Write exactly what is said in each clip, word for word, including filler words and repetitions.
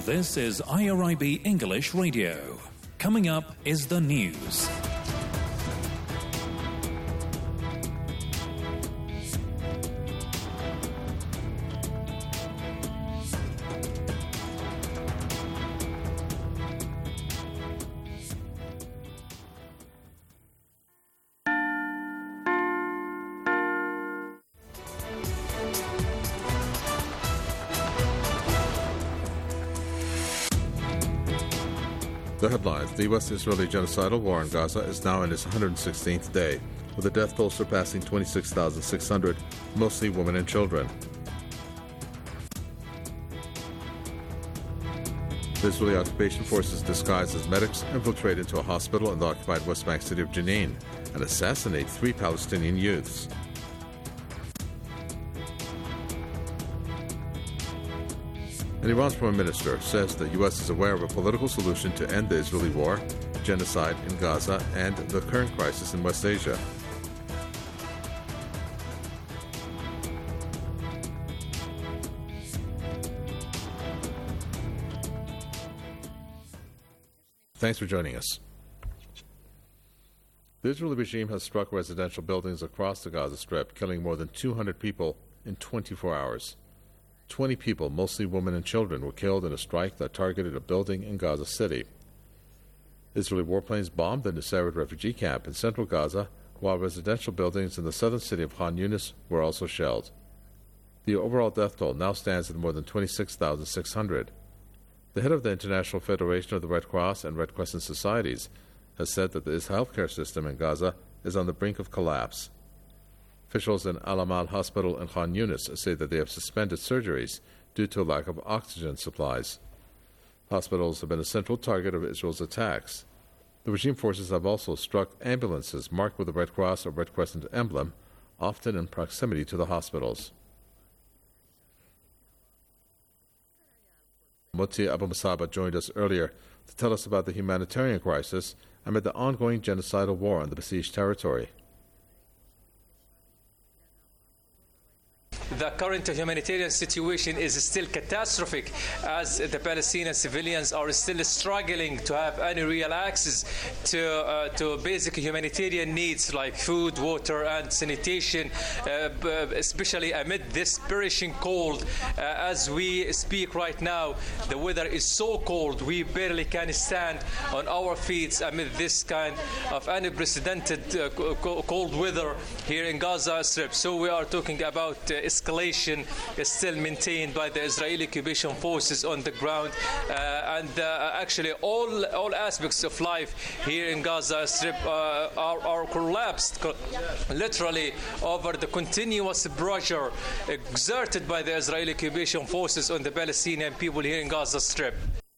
This is I R I B English Radio. Coming up is the news. The headlines. The U S-Israeli genocidal war in Gaza is now in its one hundred sixteenth day, with the death toll surpassing twenty-six thousand six hundred, mostly women and children. The Israeli occupation forces disguised as medics infiltrate into a hospital in the occupied West Bank city of Jenin and assassinate three Palestinian youths. And Iran's Prime Minister says the U S is aware of a political solution to end the Israeli war, genocide in Gaza, and the current crisis in West Asia. Thanks for joining us. The Israeli regime has struck residential buildings across the Gaza Strip, killing more than two hundred people in twenty-four hours. twenty people, mostly women and children, were killed in a strike that targeted a building in Gaza City. Israeli warplanes bombed the Nusayrat refugee camp in central Gaza, while residential buildings in the southern city of Khan Yunis were also shelled. The overall death toll now stands at more than twenty-six thousand six hundred. The head of the International Federation of the Red Cross and Red Crescent Societies has said that the healthcare system in Gaza is on the brink of collapse. Officials in Al-Amal Hospital in Khan Yunis say that they have suspended surgeries due to a lack of oxygen supplies. Hospitals have been a central target of Israel's attacks. The regime forces have also struck ambulances marked with the Red Cross or Red Crescent emblem, often in proximity to the hospitals. Moti Abu Musaba joined us earlier to tell us about the humanitarian crisis amid the ongoing genocidal war on the besieged territory. The current humanitarian situation is still catastrophic, as the Palestinian civilians are still struggling to have any real access to uh, to basic humanitarian needs like food, water, and sanitation, uh, especially amid this perishing cold. Uh, as we speak right now, the weather is so cold we barely can stand on our feet amid this kind of unprecedented uh, cold weather here in Gaza Strip. So we are talking about uh, escalation is still maintained by the Israeli occupation forces on the ground, uh, and uh, actually all all aspects of life here in Gaza Strip uh, are, are collapsed co- literally over the continuous pressure exerted by the Israeli occupation forces on the Palestinian people here in Gaza Strip.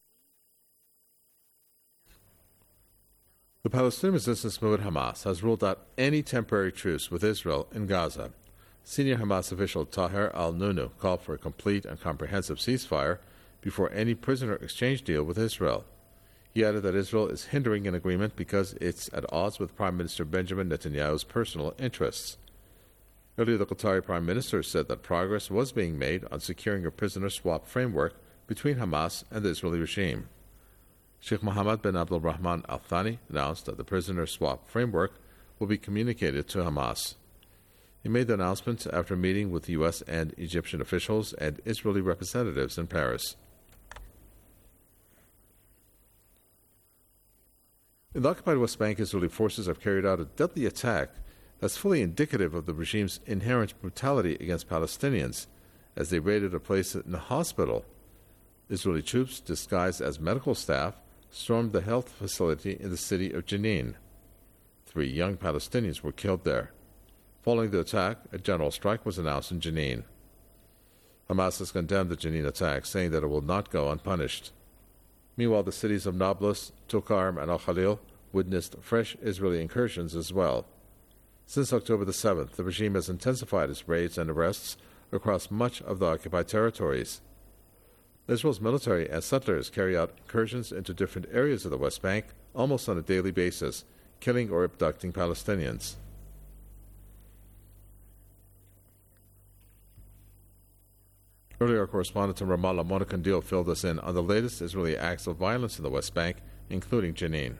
The Palestinian resistance movement Hamas has ruled out any temporary truce with Israel in Gaza. Senior Hamas official Tahir al-Nunu called for a complete and comprehensive ceasefire before any prisoner exchange deal with Israel. He added that Israel is hindering an agreement because it's at odds with Prime Minister Benjamin Netanyahu's personal interests. Earlier, the Qatari Prime Minister said that progress was being made on securing a prisoner swap framework between Hamas and the Israeli regime. Sheikh Mohammed bin Abdul Rahman Al Thani announced that the prisoner swap framework will be communicated to Hamas. He made the announcement after a meeting with U S and Egyptian officials and Israeli representatives in Paris. In the occupied West Bank, Israeli forces have carried out a deadly attack that's fully indicative of the regime's inherent brutality against Palestinians, as they raided a place in a hospital. Israeli troops, disguised as medical staff, stormed the health facility in the city of Jenin. Three young Palestinians were killed there. Following the attack, a general strike was announced in Jenin. Hamas has condemned the Jenin attack, saying that it will not go unpunished. Meanwhile, the cities of Nablus, Tulkarm, and Al-Khalil witnessed fresh Israeli incursions as well. Since October the seventh, the regime has intensified its raids and arrests across much of the occupied territories. Israel's military and settlers carry out incursions into different areas of the West Bank almost on a daily basis, killing or abducting Palestinians. Earlier, our correspondent in Ramallah, Monica Kandil, filled us in on the latest Israeli acts of violence in the West Bank, including Jenin.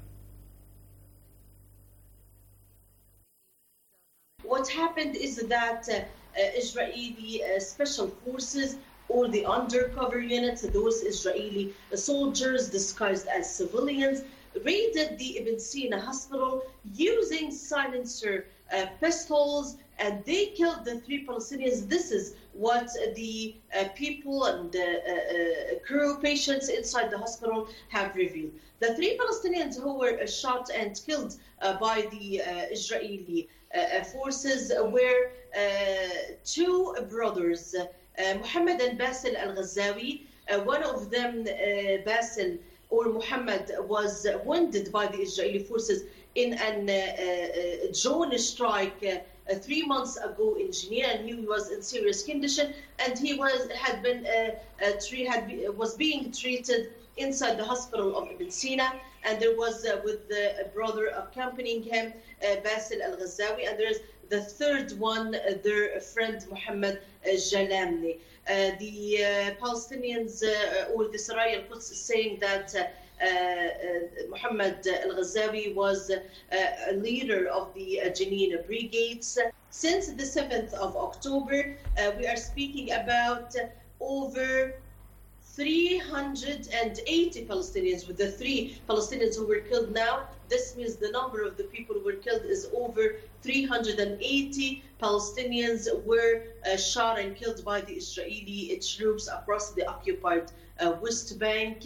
What happened is that uh, uh, Israeli uh, special forces or the undercover units, those Israeli soldiers disguised as civilians, raided the Ibn Sina hospital using silencer uh, pistols, and they killed the three Palestinians. This is what the uh, people and the uh, uh, crew patients inside the hospital have revealed. The three Palestinians who were uh, shot and killed uh, by the uh, Israeli uh, forces were uh, two brothers, uh, Muhammad and Basil al-Ghazawi. Uh, one of them, uh, Basil or Muhammad, was wounded by the Israeli forces in an uh, uh, drone strike uh, uh, three months ago in Jenin, and he was in serious condition, and he was had been uh, uh, tre- had be, was being treated inside the hospital of Ibn Sina, and there was uh, with the brother accompanying him, uh, Basil al-Ghazawi, and there's the third one, uh, their friend Muhammad uh, Jalamni. Uh, the uh, Palestinians uh, or the Saraya al-Quds is saying that uh, uh, uh, Muhammad al-Ghazawi was uh, a leader of the uh, Jenin brigades. Since the seventh of October, uh, we are speaking about uh, over three hundred eighty Palestinians, with the three Palestinians who were killed now. This means the number of the people who were killed is over three hundred eighty Palestinians were uh, shot and killed by the Israeli troops across the occupied uh, West Bank.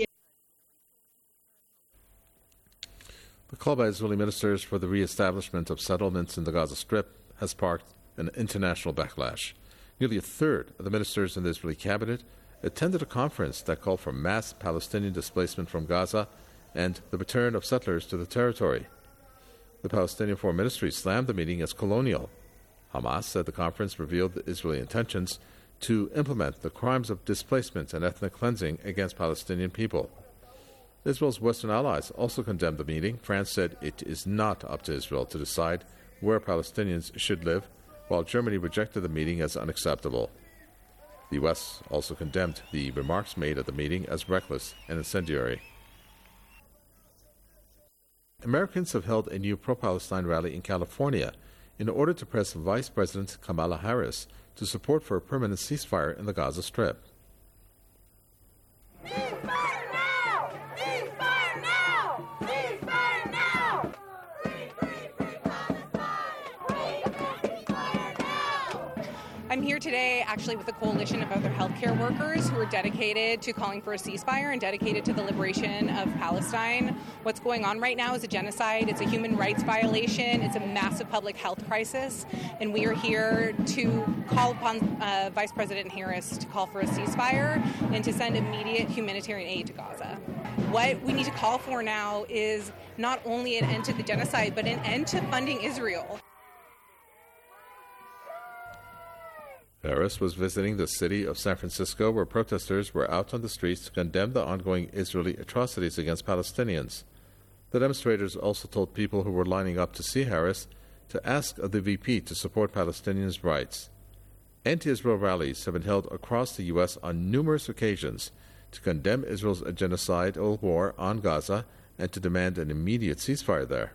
The call by Israeli ministers for the re-establishment of settlements in the Gaza Strip has sparked an international backlash. Nearly a third of the ministers in the Israeli cabinet attended a conference that called for mass Palestinian displacement from Gaza and the return of settlers to the territory. The Palestinian Foreign Ministry slammed the meeting as colonial. Hamas said the conference revealed the Israeli intentions to implement the crimes of displacement and ethnic cleansing against Palestinian people. Israel's Western allies also condemned the meeting. France said it is not up to Israel to decide where Palestinians should live, while Germany rejected the meeting as unacceptable. The U S also condemned the remarks made at the meeting as reckless and incendiary. Americans have held a new pro-Palestine rally in California in order to press Vice President Kamala Harris to support for a permanent ceasefire in the Gaza Strip. Ceasefire now! Ceasefire now! Ceasefire now! Free, free, free Palestine! Free, free ceasefire now! I'm here today actually with a coalition of other healthcare workers who are dedicated to calling for a ceasefire and dedicated to the liberation of Palestine. What's going on right now is a genocide. It's a human rights violation. It's a massive public health crisis. And we are here to call upon uh, Vice President Harris to call for a ceasefire and to send immediate humanitarian aid to Gaza. What we need to call for now is not only an end to the genocide, but an end to funding Israel. Harris was visiting the city of San Francisco, where protesters were out on the streets to condemn the ongoing Israeli atrocities against Palestinians. The demonstrators also told people who were lining up to see Harris to ask the V P to support Palestinians' rights. Anti-Israel rallies have been held across the U S on numerous occasions to condemn Israel's genocidal war on Gaza and to demand an immediate ceasefire there.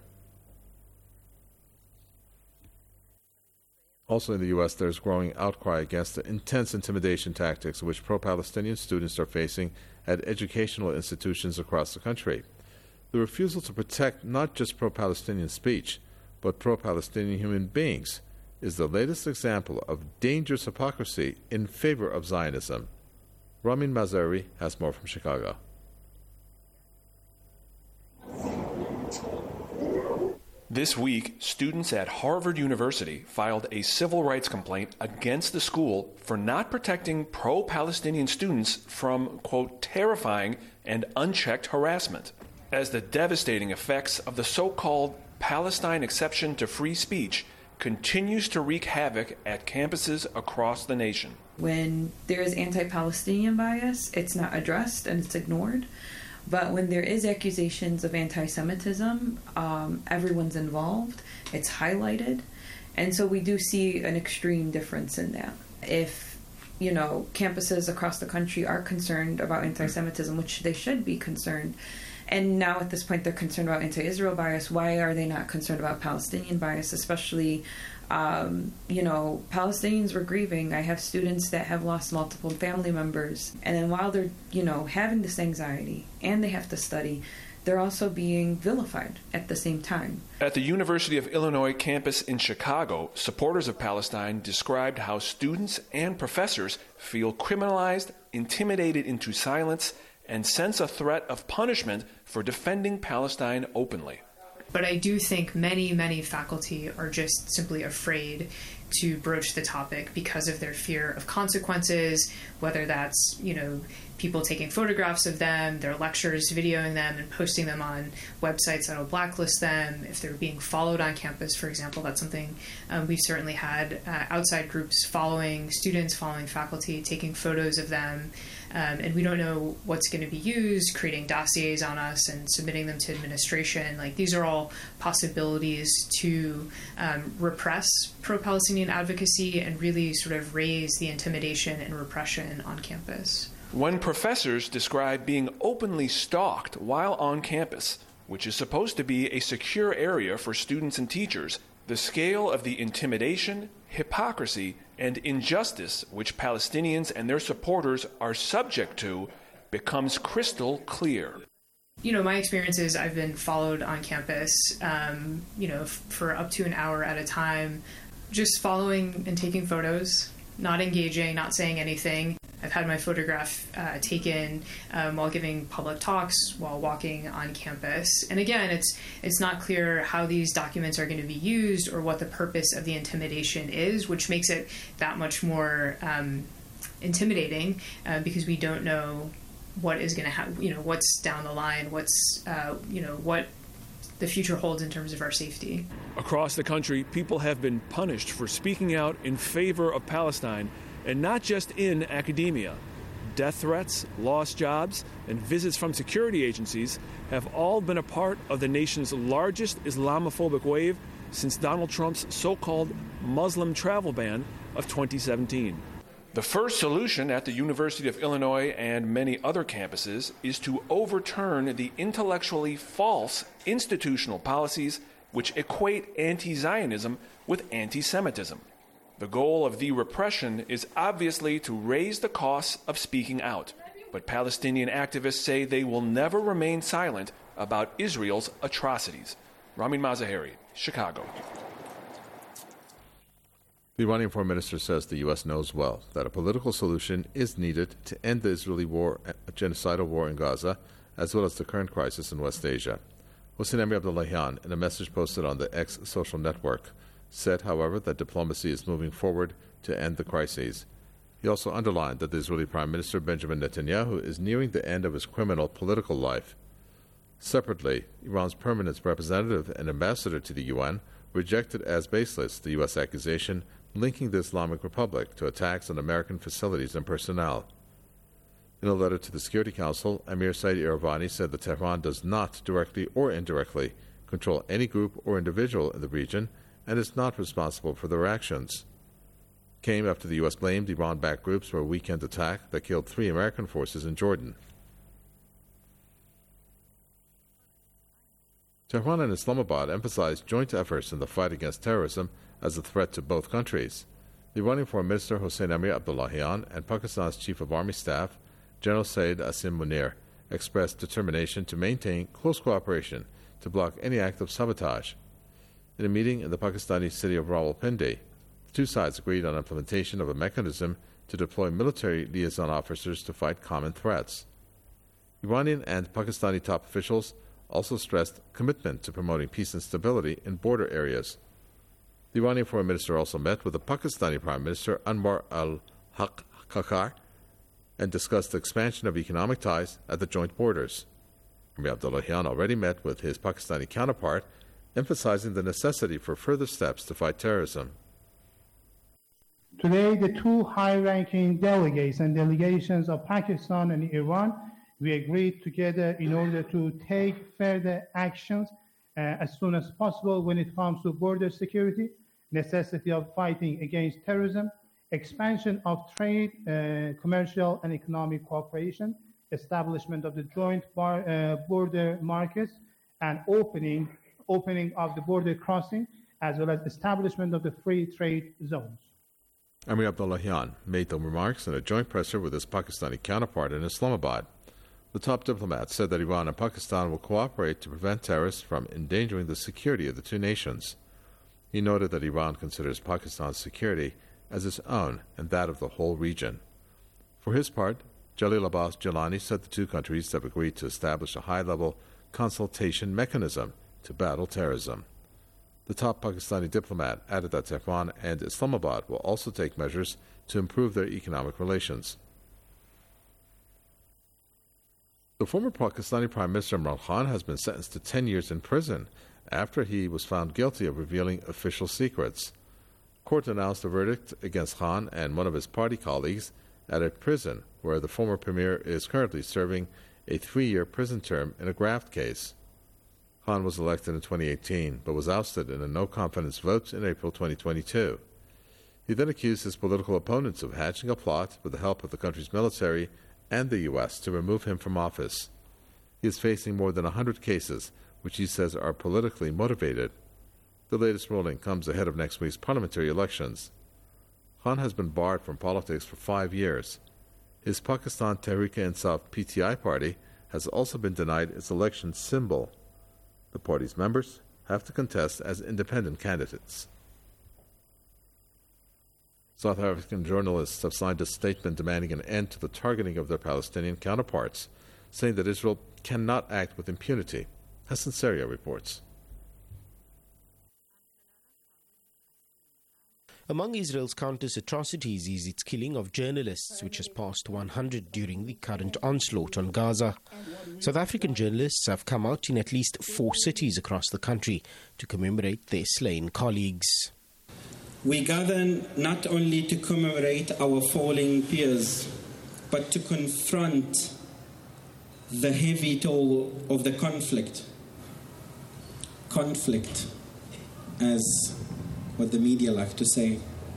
Also in the U S, there's growing outcry against the intense intimidation tactics which pro-Palestinian students are facing at educational institutions across the country. The refusal to protect not just pro-Palestinian speech, but pro-Palestinian human beings is the latest example of dangerous hypocrisy in favor of Zionism. Ramin Mazari has more from Chicago. This week, students at Harvard University filed a civil rights complaint against the school for not protecting pro-Palestinian students from, quote, terrifying and unchecked harassment, as the devastating effects of the so-called Palestine exception to free speech continues to wreak havoc at campuses across the nation. When there is anti-Palestinian bias, it's not addressed and it's ignored. But when there is accusations of anti-Semitism, um, everyone's involved, it's highlighted, and so we do see an extreme difference in that. If you know, campuses across the country are concerned about anti-Semitism, which they should be concerned. And now at this point, they're concerned about anti-Israel bias. Why are they not concerned about Palestinian bias? Especially, um, you know, Palestinians were grieving. I have students that have lost multiple family members. And then while they're, you know, having this anxiety and they have to study, they're also being vilified at the same time. At the University of Illinois campus in Chicago, supporters of Palestine described how students and professors feel criminalized, intimidated into silence, and sense a threat of punishment for defending Palestine openly. But I do think many, many faculty are just simply afraid to broach the topic because of their fear of consequences, whether that's, you know, people taking photographs of them, their lectures, videoing them and posting them on websites that will blacklist them. If they're being followed on campus, for example, that's something um, we've certainly had uh, outside groups following students, following faculty, taking photos of them. Um, and we don't know what's going to be used, creating dossiers on us and submitting them to administration. Like, these are all possibilities to um, repress pro-Palestinian advocacy and really sort of raise the intimidation and repression on campus. When professors describe being openly stalked while on campus, which is supposed to be a secure area for students and teachers, the scale of the intimidation, hypocrisy, and injustice which Palestinians and their supporters are subject to becomes crystal clear. You know, my experience is I've been followed on campus, um, you know, f- for up to an hour at a time, just following and taking photos, not engaging, not saying anything. I've had my photograph uh, taken um, while giving public talks, while walking on campus. And again, it's it's not clear how these documents are going to be used or what the purpose of the intimidation is, which makes it that much more um, intimidating uh, because we don't know what is going to happen, you know, what's down the line, what's, uh, you know, what the future holds in terms of our safety. Across the country, people have been punished for speaking out in favor of Palestine, and not just in academia. Death threats, lost jobs, and visits from security agencies have all been a part of the nation's largest Islamophobic wave since Donald Trump's so-called Muslim travel ban of twenty seventeen. The first solution at the University of Illinois and many other campuses is to overturn the intellectually false institutional policies which equate anti-Zionism with anti-Semitism. The goal of the repression is obviously to raise the costs of speaking out, but Palestinian activists say they will never remain silent about Israel's atrocities. Ramin Mazaheri, Chicago. The Iranian foreign minister says the U S knows well that a political solution is needed to end the Israeli war, a genocidal war in Gaza, as well as the current crisis in West Asia. Hossein Amir-Abdollahian, in a message posted on the X social network, said, however, that diplomacy is moving forward to end the crises. He also underlined that the Israeli Prime Minister Benjamin Netanyahu is nearing the end of his criminal political life. Separately, Iran's permanent representative and ambassador to the U N rejected as baseless the U S accusation linking the Islamic Republic to attacks on American facilities and personnel. In a letter to the Security Council, Amir Said Iravani said that Tehran does not directly or indirectly control any group or individual in the region and is not responsible for their actions. Came after the U S blamed Iran-backed groups for a weekend attack that killed three American forces in Jordan. Tehran and Islamabad emphasized joint efforts in the fight against terrorism as a threat to both countries. The Iranian Foreign Minister Hossein Amir-Abdollahian and Pakistan's Chief of Army Staff, General Saeed Asim Munir, expressed determination to maintain close cooperation to block any act of sabotage. In a meeting in the Pakistani city of Rawalpindi, the two sides agreed on implementation of a mechanism to deploy military liaison officers to fight common threats. Iranian and Pakistani top officials also stressed commitment to promoting peace and stability in border areas. The Iranian foreign minister also met with the Pakistani Prime Minister Anwar al-Haq Kakar and discussed the expansion of economic ties at the joint borders. Amir Abdollahian already met with his Pakistani counterpart, emphasizing the necessity for further steps to fight terrorism. Today, the two high-ranking delegates and delegations of Pakistan and Iran, we agreed together in order to take further actions uh, as soon as possible when it comes to border security, necessity of fighting against terrorism, expansion of trade, uh, commercial and economic cooperation, establishment of the joint bar, uh, border markets, and opening, opening of the border crossing, as well as establishment of the free trade zones. Amir Abdullahian made the remarks in a joint presser with his Pakistani counterpart in Islamabad. The top diplomat said that Iran and Pakistan will cooperate to prevent terrorists from endangering the security of the two nations. He noted that Iran considers Pakistan's security as its own and that of the whole region. For his part, Jalil Abbas Jilani said the two countries have agreed to establish a high-level consultation mechanism to battle terrorism. The top Pakistani diplomat added that Tehran and Islamabad will also take measures to improve their economic relations. The former Pakistani Prime Minister Imran Khan has been sentenced to ten years in prison after he was found guilty of revealing official secrets. Court announced a verdict against Khan and one of his party colleagues at a prison where the former premier is currently serving a three-year prison term in a graft case. Khan was elected in twenty eighteen, but was ousted in a no-confidence vote in April twenty twenty-two. He then accused his political opponents of hatching a plot with the help of the country's military and the U S to remove him from office. He is facing more than one hundred cases, which he says are politically motivated. The latest ruling comes ahead of next week's parliamentary elections. Khan has been barred from politics for five years. His Pakistan Tehreek-e-Insaf P T I party has also been denied its election symbol. The party's members have to contest as independent candidates. South African journalists have signed a statement demanding an end to the targeting of their Palestinian counterparts, saying that Israel cannot act with impunity. Hassan Seria reports. Among Israel's countless atrocities is its killing of journalists, which has passed one hundred during the current onslaught on Gaza. South African journalists have come out in at least four cities across the country to commemorate their slain colleagues. We gather not only to commemorate our fallen peers, but to confront the heavy toll of the conflict. Conflict, as what the media like to say.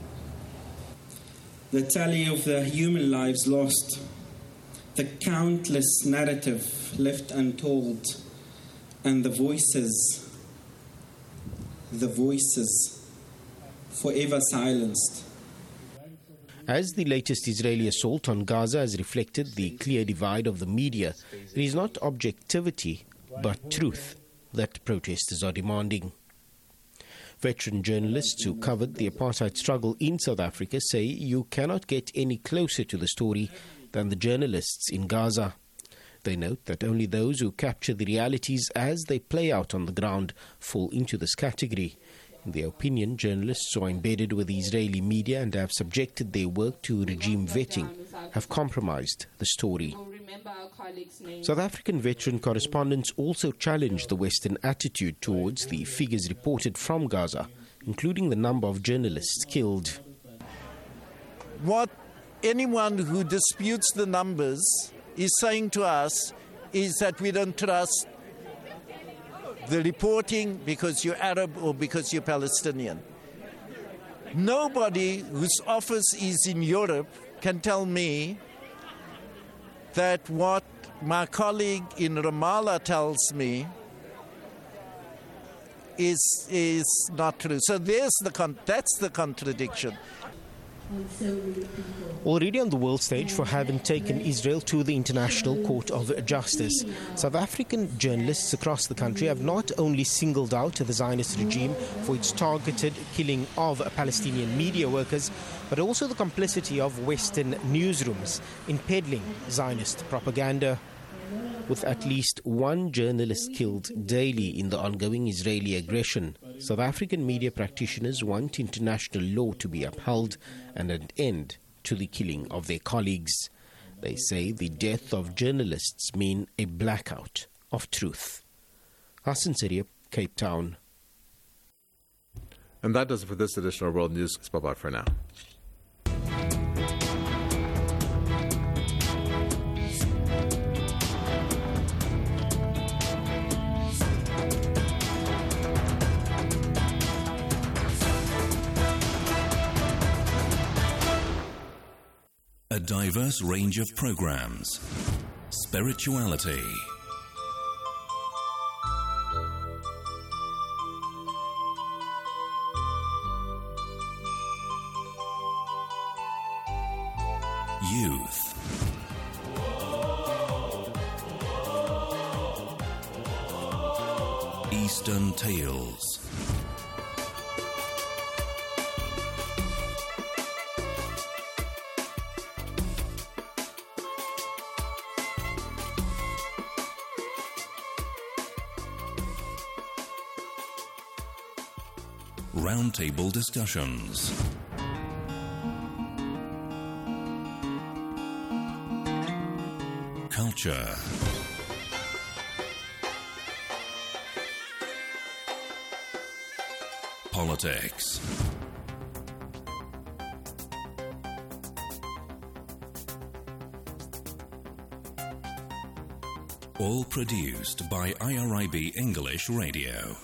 The tally of the human lives lost, the countless narrative left untold, and the voices, the voices forever silenced. As the latest Israeli assault on Gaza has reflected the clear divide of the media, it is not objectivity, but truth that protesters are demanding. Veteran journalists who covered the apartheid struggle in South Africa say you cannot get any closer to the story than the journalists in Gaza. They note that only those who capture the realities as they play out on the ground fall into this category. In their opinion, journalists who are embedded with the Israeli media and have subjected their work to regime vetting have compromised the story. South African veteran correspondents also challenged the Western attitude towards the figures reported from Gaza, including the number of journalists killed. What anyone who disputes the numbers is saying to us is that we don't trust the reporting because you're Arab or because you're Palestinian. Nobody whose office is in Europe can tell me that what my colleague in Ramallah tells me is is not true. So there's the con- that's the contradiction. Already on the world stage for having taken Israel to the International Court of Justice, South African journalists across the country have not only singled out the Zionist regime for its targeted killing of Palestinian media workers, but also the complicity of Western newsrooms in peddling Zionist propaganda. With at least one journalist killed daily in the ongoing Israeli aggression, South African media practitioners want international law to be upheld and an end to the killing of their colleagues. They say the death of journalists mean a blackout of truth. Hassan Seria, Cape Town. And that does it for this edition of World News. Bye-bye for now. diverse range of programs. Spirituality. Youth. Eastern Tales. Roundtable discussions. Culture. Politics. All produced by I R I B English Radio.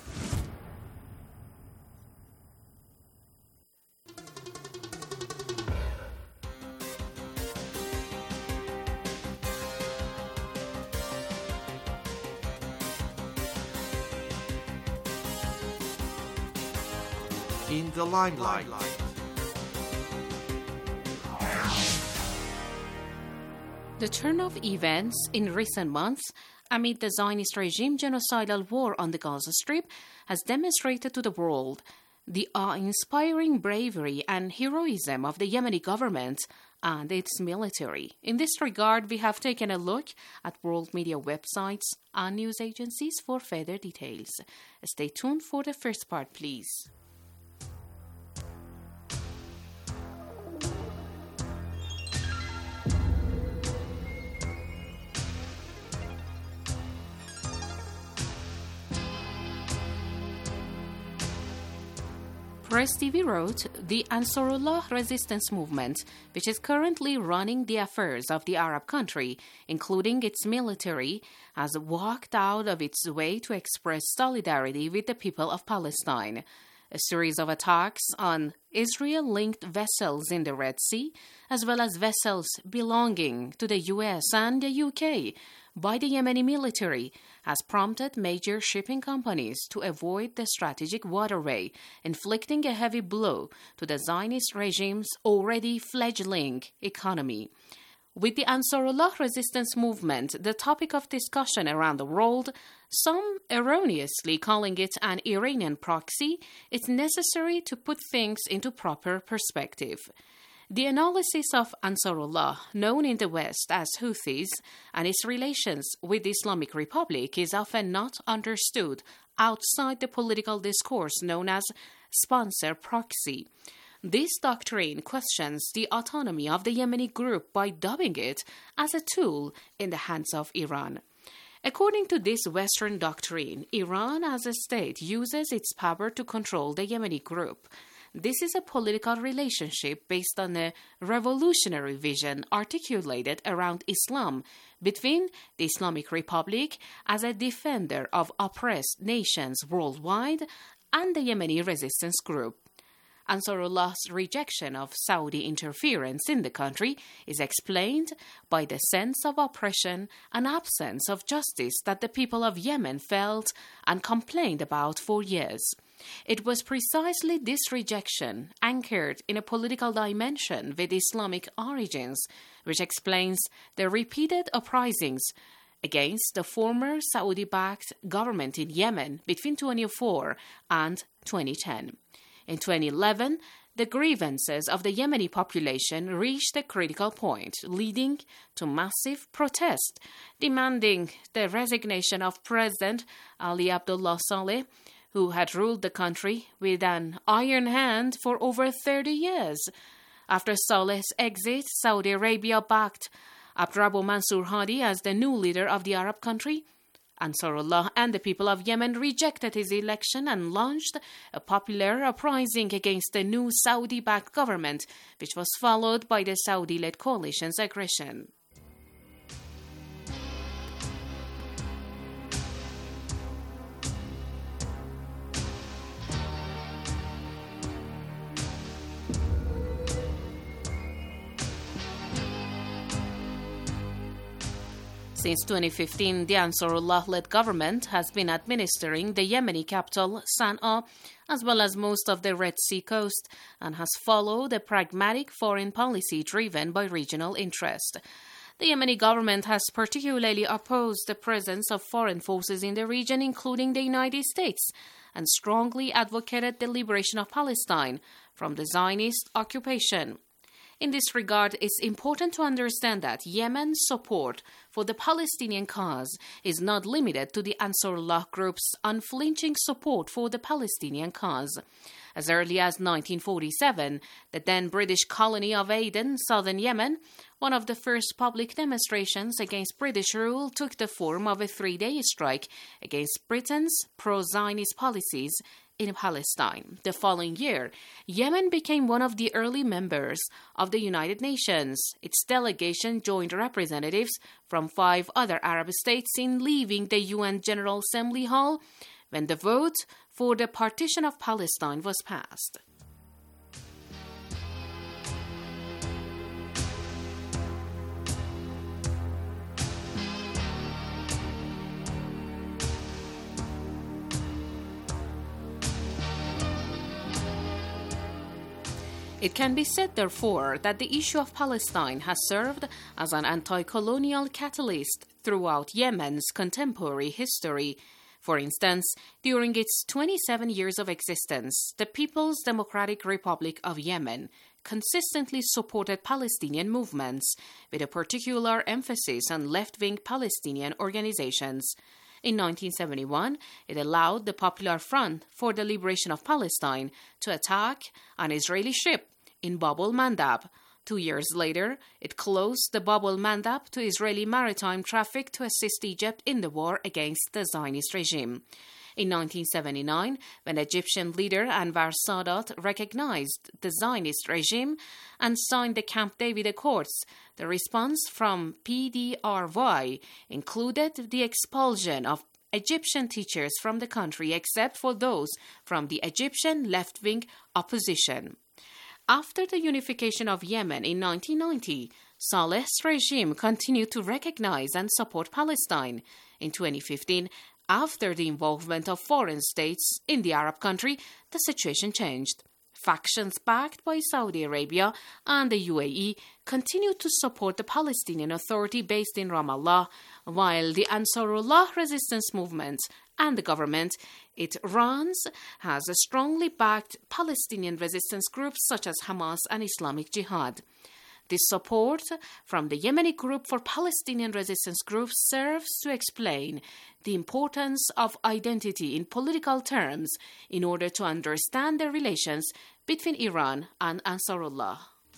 In the limelight. The turn of events in recent months amid the Zionist regime genocidal war on the Gaza Strip has demonstrated to the world the awe-inspiring bravery and heroism of the Yemeni government and its military. In this regard, we have taken a look at world media websites and news agencies for further details. Stay tuned for the first part, please. Press T V wrote, the Ansarullah resistance movement, which is currently running the affairs of the Arab country, including its military, has walked out of its way to express solidarity with the people of Palestine. A series of attacks on Israel-linked vessels in the Red Sea, as well as vessels belonging to the U S and the U K by the Yemeni military, has prompted major shipping companies to avoid the strategic waterway, inflicting a heavy blow to the Zionist regime's already fledgling economy. With the Ansarullah resistance movement the topic of discussion around the world, some erroneously calling it an Iranian proxy, it's necessary to put things into proper perspective. The analysis of Ansarullah, known in the West as Houthis, and its relations with the Islamic Republic is often not understood outside the political discourse known as sponsor proxy. This doctrine questions the autonomy of the Yemeni group by dubbing it as a tool in the hands of Iran. According to this Western doctrine, Iran as a state uses its power to control the Yemeni group. This is a political relationship based on a revolutionary vision articulated around Islam between the Islamic Republic as a defender of oppressed nations worldwide and the Yemeni resistance group. Ansarullah's rejection of Saudi interference in the country is explained by the sense of oppression and absence of justice that the people of Yemen felt and complained about for years. It was precisely this rejection, anchored in a political dimension with Islamic origins, which explains the repeated uprisings against the former Saudi-backed government in Yemen between twenty oh four and twenty ten. In twenty eleven, the grievances of the Yemeni population reached a critical point, leading to massive protest, demanding the resignation of President Ali Abdullah Saleh, who had ruled the country with an iron hand for over thirty years. After Saleh's exit, Saudi Arabia backed Abdrabbu Mansur Hadi as the new leader of the Arab country. Ansarullah and the people of Yemen rejected his election and launched a popular uprising against the new Saudi-backed government, which was followed by the Saudi-led coalition's aggression. Since twenty fifteen, the Ansarullah-led government has been administering the Yemeni capital, Sana'a, as well as most of the Red Sea coast, and has followed a pragmatic foreign policy driven by regional interest. The Yemeni government has particularly opposed the presence of foreign forces in the region, including the United States, and strongly advocated the liberation of Palestine from the Zionist occupation. In this regard, it's important to understand that Yemen's support for the Palestinian cause is not limited to the Ansarullah group's unflinching support for the Palestinian cause. As early as nineteen forty-seven, the then British colony of Aden, southern Yemen, one of the first public demonstrations against British rule took the form of a three-day strike against Britain's pro-Zionist policies in Palestine. The following year, Yemen became one of the early members of the United Nations. Its delegation joined representatives from five other Arab states in leaving the U N General Assembly Hall when the vote for the partition of Palestine was passed. It can be said, therefore, that the issue of Palestine has served as an anti-colonial catalyst throughout Yemen's contemporary history. For instance, during its twenty-seven years of existence, the People's Democratic Republic of Yemen consistently supported Palestinian movements, with a particular emphasis on left-wing Palestinian organizations. In nineteen seventy-one, it allowed the Popular Front for the Liberation of Palestine to attack an Israeli ship in Bab el-Mandab. Two years later, it closed the Bab el-Mandab to Israeli maritime traffic to assist Egypt in the war against the Zionist regime. In nineteen seventy-nine, when Egyptian leader Anwar Sadat recognized the Zionist regime and signed the Camp David Accords, the response from P D R Y included the expulsion of Egyptian teachers from the country except for those from the Egyptian left-wing opposition. After the unification of Yemen in nineteen ninety, Saleh's regime continued to recognize and support Palestine. In twenty fifteen, after the involvement of foreign states in the Arab country, the situation changed. Factions backed by Saudi Arabia and the U A E continued to support the Palestinian Authority based in Ramallah, while the Ansarullah resistance movement and the government it runs has strongly backed Palestinian resistance groups such as Hamas and Islamic Jihad. This support from the Yemeni Group for Palestinian Resistance Groups serves to explain the importance of identity in political terms in order to understand the relations between Iran and Ansarullah.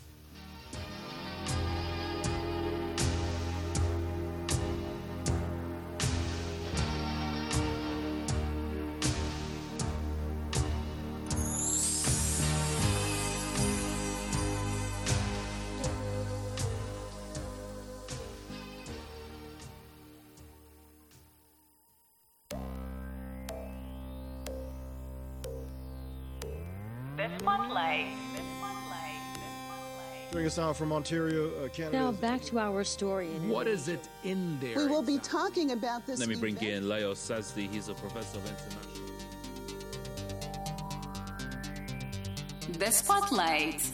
Joining us now from Ontario, uh, Canada. Now back to our story. In what is it in there? We will be talking about this. Let me bring in Leo Sazdi. He's a professor of international. The Spotlight.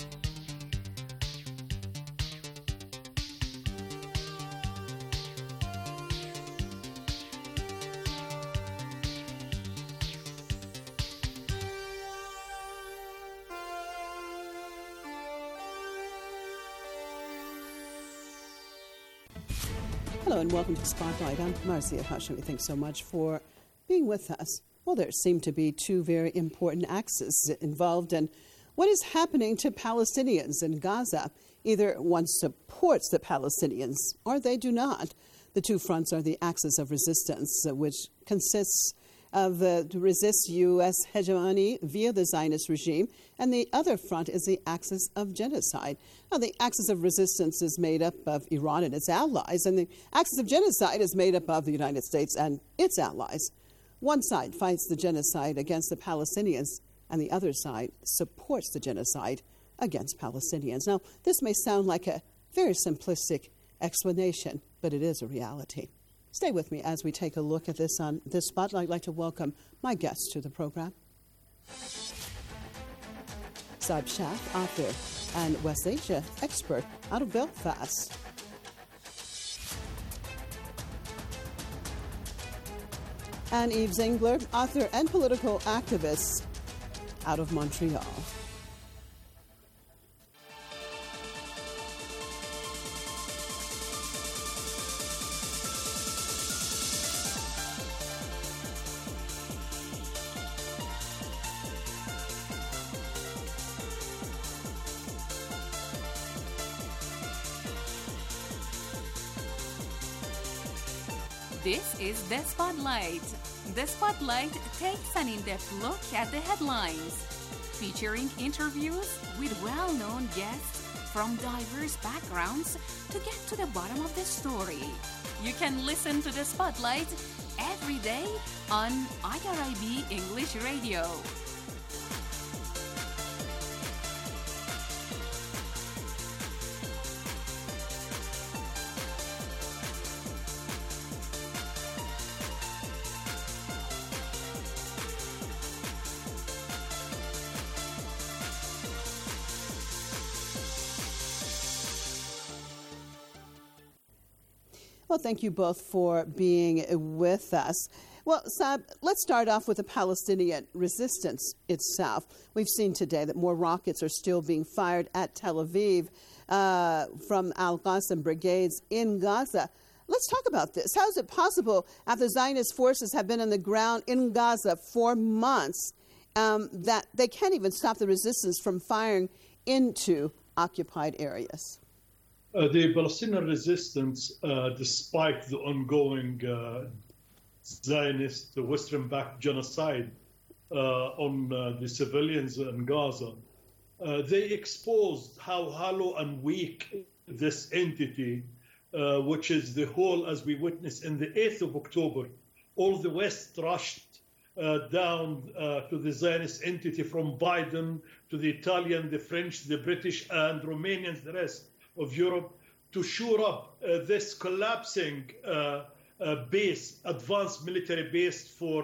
Hello and welcome to Spotlight. I'm Marcia Hashemi. Thanks so much for being with us. Well, there seem to be two very important axes involved in what is happening to Palestinians in Gaza. Either one supports the Palestinians or they do not. The two fronts are the axis of resistance, which consists of uh, to resist U S hegemony via the Zionist regime, and the other front is the axis of genocide. Now, the axis of resistance is made up of Iran and its allies, and the axis of genocide is made up of the United States and its allies. One side fights the genocide against the Palestinians, and the other side supports the genocide against Palestinians. Now, this may sound like a very simplistic explanation, but it is a reality. Stay with me as we take a look at this on this spotlight. I'd like to welcome my guests to the program. Saib Shah, author and West Asia expert out of Belfast. And Yves Zingler, author and political activist out of Montreal. This is The Spotlight. The Spotlight takes an in-depth look at the headlines, featuring interviews with well-known guests from diverse backgrounds to get to the bottom of the story. You can listen to The Spotlight every day on I R I B English Radio. Well, thank you both for being with us. Well, Saib, let's start off with the Palestinian resistance itself. We've seen today that more rockets are still being fired at Tel Aviv uh, from Al-Qassam brigades in Gaza. Let's talk about this. How is it possible, after Zionist forces have been on the ground in Gaza for months, um, that they can't even stop the resistance from firing into occupied areas? Uh, the Palestinian resistance, uh, despite the ongoing uh, Zionist Western-backed genocide uh, on uh, the civilians in Gaza, uh, they exposed how hollow and weak this entity, uh, which is the whole, as we witnessed in the eighth of October, all the West rushed uh, down uh, to the Zionist entity, from Biden to the Italian, the French, the British, and Romanians, the rest of Europe, to shore up uh, this collapsing uh, uh, base, advanced military base for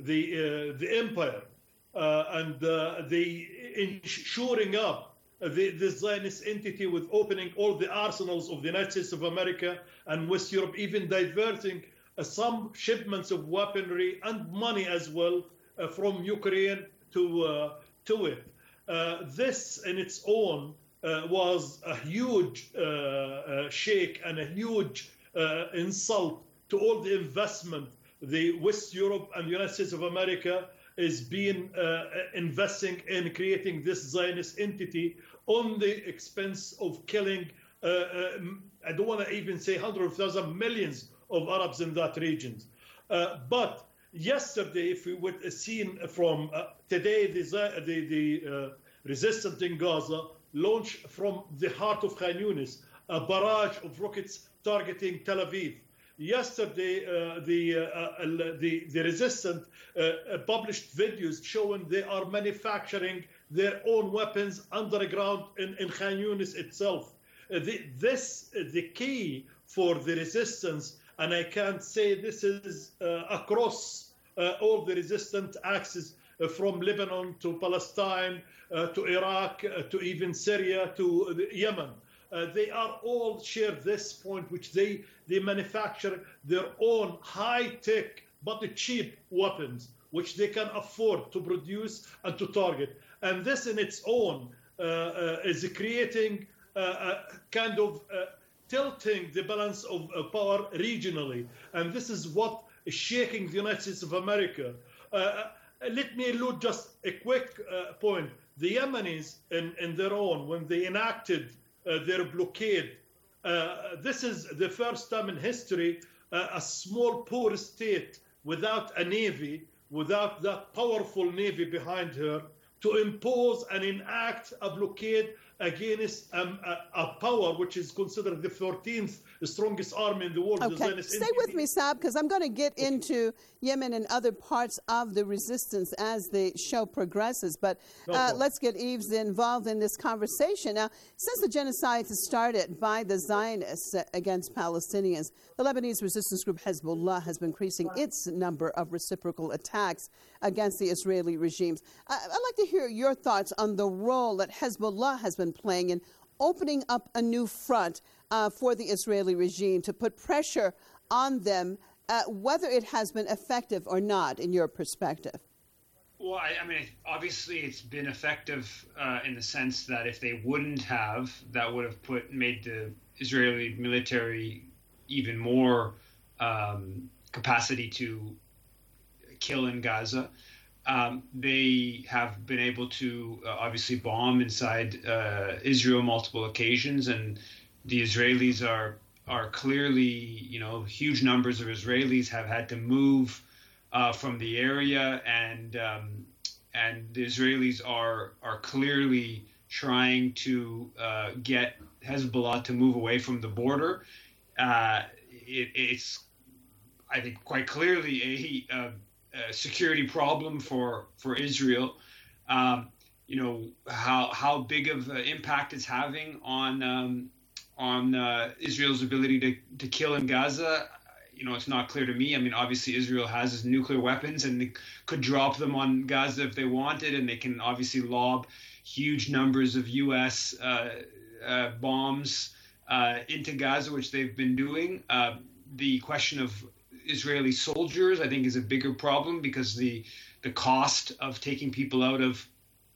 the uh, the empire, uh, and uh, the in shoring up the, the Zionist entity with opening all the arsenals of the United States of America and West Europe, even diverting uh, some shipments of weaponry and money as well uh, from Ukraine to uh, to it. Uh, this in its own Uh, was a huge uh, uh, shake and a huge uh, insult to all the investment the West Europe and the United States of America is being uh, investing in creating this Zionist entity on the expense of killing, uh, uh, I don't want to even say hundreds of thousands, millions of Arabs in that region. Uh, but yesterday, if we would have seen from uh, today, the, the, the uh, resistance in Gaza launched from the heart of Khan Yunis a barrage of rockets targeting Tel Aviv. Yesterday, uh, the, uh, uh, the the resistant uh, published videos showing they are manufacturing their own weapons underground in, in Khan Yunis itself. Uh, the, this is the key for the resistance, and I can't say this is uh, across uh, all the resistant axes, uh, from Lebanon to Palestine, Uh, to Iraq, uh, to even Syria, to uh, Yemen. Uh, they are all share this point, which they, they manufacture their own high-tech but cheap weapons, which they can afford to produce and to target. And this in its own uh, uh, is creating uh, a kind of uh, tilting the balance of uh, power regionally. And this is what is shaking the United States of America. Uh, let me allude just a quick uh, point. The Yemenis, in, in their own, when they enacted uh, their blockade, uh, this is the first time in history uh, a small, poor state without a navy, without that powerful navy behind her, to impose and enact a blockade against um, a, a power which is considered the fourteenth strongest army in the world. Okay, The stay with me, Saab, because I'm going to get into Yemen and other parts of the resistance as the show progresses. But uh, let's get Yves involved in this conversation. Now, since the genocide started by the Zionists against Palestinians, the Lebanese resistance group Hezbollah has been increasing its number of reciprocal attacks against the Israeli regimes. Uh, I'd like to hear your thoughts on the role that Hezbollah has been playing in opening up a new front uh, for the Israeli regime to put pressure on them, uh, whether it has been effective or not, in your perspective. Well, I, I mean, obviously it's been effective uh, in the sense that if they wouldn't have, that would have put made the Israeli military even more um, capacity to kill in Gaza. Um, they have been able to uh, obviously bomb inside uh, Israel multiple occasions, and the Israelis are are clearly, you know, huge numbers of Israelis have had to move uh, from the area, and um, and the Israelis are are clearly trying to uh, get Hezbollah to move away from the border. Uh, it, it's, I think, quite clearly a, a Uh, security problem for for Israel. Um, you know how how big of an impact it's having on um, on uh, Israel's ability to to kill in Gaza. You know, it's not clear to me. I mean, obviously Israel has its nuclear weapons and they could drop them on Gaza if they wanted, and they can obviously lob huge numbers of U S uh, uh, bombs uh, into Gaza, which they've been doing. Uh, the question of Israeli soldiers, I think, is a bigger problem because the the cost of taking people out of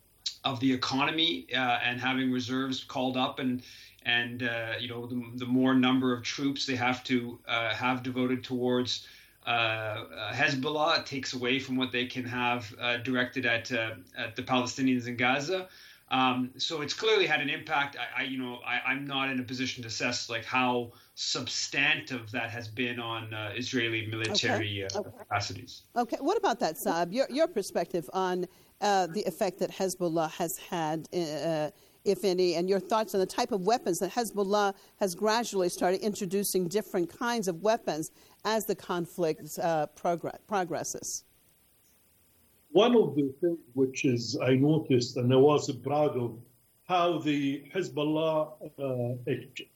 of the economy uh, and having reserves called up, and and uh, you know the, the more number of troops they have to uh, have devoted towards uh, uh, Hezbollah, it takes away from what they can have uh, directed at uh, at the Palestinians in Gaza. Um, so it's clearly had an impact. I, I you know, I, I'm not in a position to assess like how substantive that has been on uh, Israeli military Okay. uh, Okay. capacities. Okay, what about that, Saab? Your your perspective on uh, the effect that Hezbollah has had, uh, if any, and your thoughts on the type of weapons that Hezbollah has gradually started introducing different kinds of weapons as the conflict uh, progress, progresses. One of the things which is I noticed and I was proud of how the Hezbollah uh,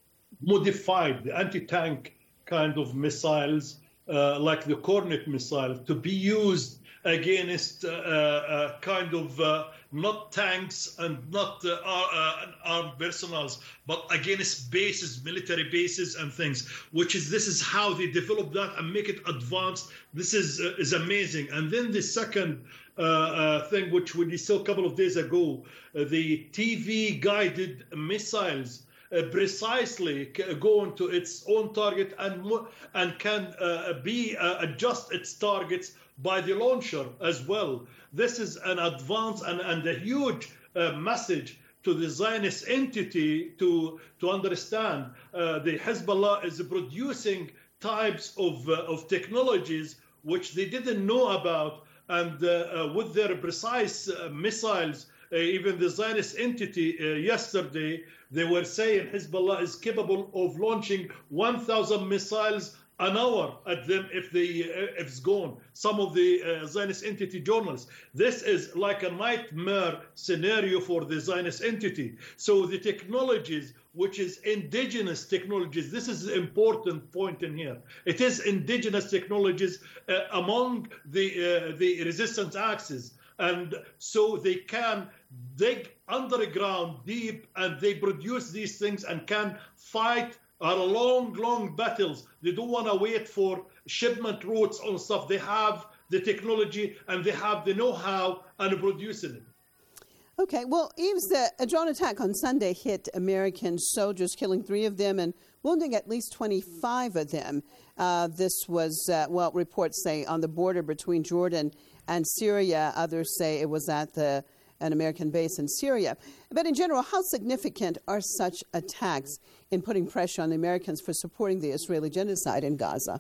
modified the anti-tank kind of missiles uh, like the Kornet missile to be used against uh, uh, kind of uh, not tanks and not uh, uh, armed personals, but against bases, military bases and things, which is, this is how they develop that and make it advanced. This is uh, is amazing. And then the second uh, uh, thing, which we saw a couple of days ago, uh, the T V guided missiles uh, precisely go into its own target and and can uh, be uh, adjust its targets by the launcher as well. This is an advance and, and a huge uh, message to the Zionist entity to to understand uh, the Hezbollah is producing types of uh, of technologies which they didn't know about, and uh, uh, with their precise uh, missiles, uh, even the Zionist entity uh, yesterday, they were saying Hezbollah is capable of launching one thousand missiles an hour at them if they uh, if it's gone. Some of the uh, Zionist entity journalists. This is like a nightmare scenario for the Zionist entity. So the technologies, which is indigenous technologies, this is an important point in here. It is indigenous technologies uh, among the uh, the resistance axis, and so they can dig underground deep, and they produce these things and can fight. Are long, long battles. They don't want to wait for shipment routes on stuff. They have the technology and they have the know-how and producing it. Okay, well, Yves, the, a drone attack on Sunday hit American soldiers, killing three of them and wounding at least twenty-five of them. Uh, this was, uh, well, reports say on the border between Jordan and Syria. Others say it was at the an American base in Syria. But in general, how significant are such attacks in putting pressure on the Americans for supporting the Israeli genocide in Gaza?